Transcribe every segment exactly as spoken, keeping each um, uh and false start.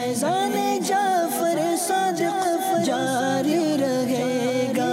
फैज़ान जाफ़र सादिक़ जारी रहेगा।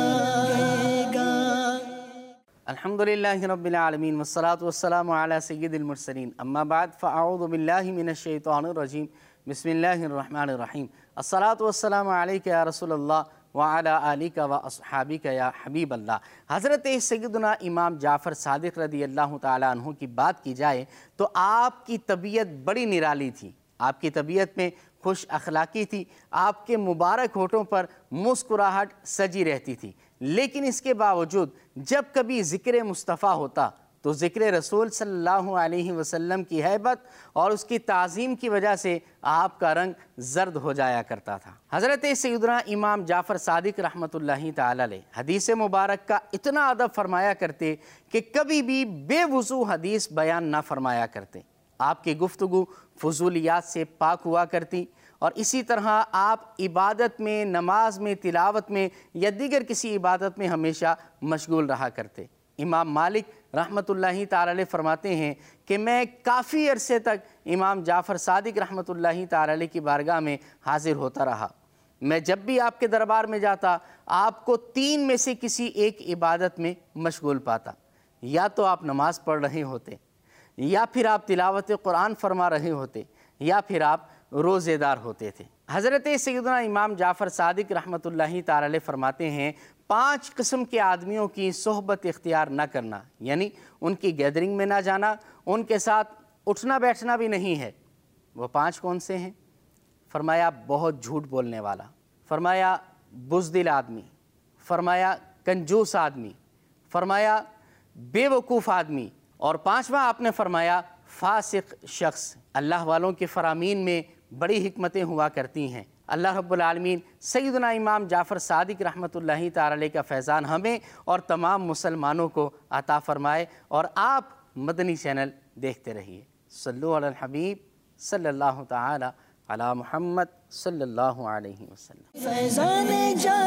अल्हम्दुलिल्लाहि रब्बिल आलमीन वस्सलातु वस्सलामु अला सय्यिदिल मुरसलीन अम्मा बाद फ़अऊज़ु बिल्लाहि मिनश शैतानिर रजीम बिस्मिल्लाहिर रहमानिर रहीम अस्सलातु वस्सलामु अलैका या रसूलल्लाह व अला आलिका व अस्हाबिका या हबीबल्लाह। हज़रत सय्यदुना इमाम जाफ़र सादिक़ रज़ियल्लाहु ताला अन्हु की बात की जाए तो आपकी तबीयत बड़ी निराली थी। आपकी तबीयत में खुश अखलाकी थी, आपके मुबारक होठों पर मुस्कुराहट सजी रहती थी। लेकिन इसके बावजूद जब कभी ज़िक्र मुस्तफ़ा होता तो ज़िक्र रसूल सल्लल्लाहु अलैहि वसल्लम की हैबत और उसकी ताज़ीम की वजह से आपका रंग ज़र्द हो जाया करता था। हज़रत सय्यदुना इमाम जाफ़र सादिक़ रहमतुल्लाहि ताला अलैह हदीस मुबारक का इतना अदब फरमाया करते कि कभी भी बेवुज़ू हदीस बयान ना फरमाया करते। आपकी गुफ्तगू फजूलियात से पाक हुआ करती और इसी तरह आप इबादत में, नमाज में, तिलावत में या दीगर किसी इबादत में हमेशा मशगूल रहा करते। इमाम मालिक रहमतुल्लाहि ताला अलैह फरमाते हैं कि मैं काफ़ी अरसे तक इमाम जाफ़र सादिक़ रहमतुल्लाहि ताला अलैह की बारगाह में हाज़िर होता रहा। मैं जब भी आपके दरबार में जाता आपको तीन में से किसी एक इबादत में मशगूल पाता। या तो आप नमाज पढ़ रहे होते, या फिर आप तिलावत कुरान फरमा रहे होते, या फिर आप रोज़ेदार होते थे। हज़रत सय्यदुना इमाम जाफ़र सादिक़ रहमतुल्लाहि ताला अलैह फरमाते हैं पांच किस्म के आदमियों की सोहबत इख्तियार न करना, यानी उनकी गैदरिंग में ना जाना, उनके साथ उठना बैठना भी नहीं है। वो पांच कौन से हैं? फरमाया बहुत झूठ बोलने वाला, फरमाया बुज़दिल आदमी, फरमाया कंजूस आदमी, फरमाया बेवकूफ़ आदमी, और पाँचवा आपने फरमाया फासिक शख्स। अल्लाह वालों के फ़रामीन में बड़ी हिकमतें हुआ करती हैं। अल्लाह रब्बुल आलमीन सय्यदुना इमाम जाफ़र सादिक़ रहमतुल्लाहि ताला अलैह का फैज़ान हमें और तमाम मुसलमानों को अता फ़रमाए। और आप मदनी चैनल देखते रहिए। सल्लु अलल हबीब सल्लल्लाहु ताला अला मुहम्मद सल्लल्लाहु अलैहि वसल्लम। फैज़ान